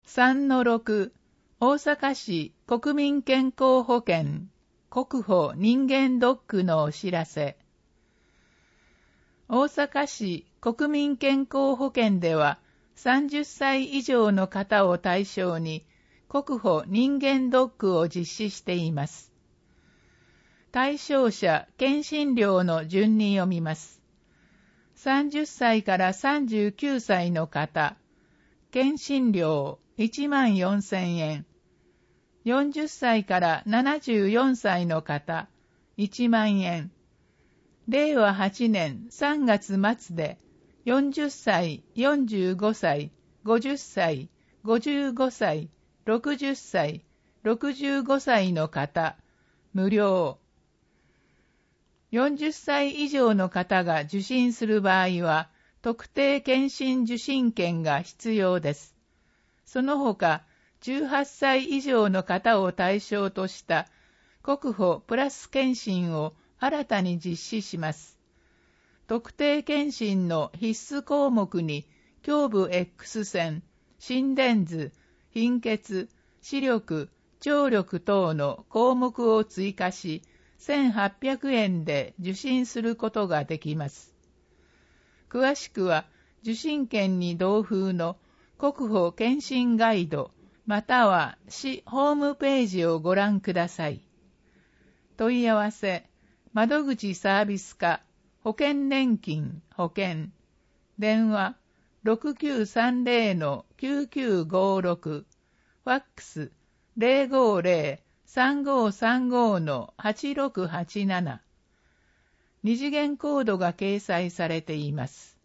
3-6 大阪市国民健康保険国保人間ドックのお知らせ。大阪市国民健康保険では30歳以上の方を対象に国保人間ドックを実施しています。対象者、検診料の順に読みます。30歳から39歳の方、検診料14,000円。40歳から74歳の方、1万円。令和8年3月末で、40歳、45歳、50歳、55歳、60歳、65歳の方、無料。40歳以上の方が受診する場合は、特定健診受診券が必要です。その他、18歳以上の方を対象とした国保プラス健診を新たに実施します。特定健診の必須項目に、胸部 X 線、心電図、貧血、視力、聴力等の項目を追加し、1,800円で受診することができます。詳しくは、受診券に同封の国保健診ガイド、または市ホームページをご覧ください。問い合わせ、窓口サービス課、保険年金、保険、電話、6930-9956、ファックス、050-3535-8687、二次元コードが掲載されています。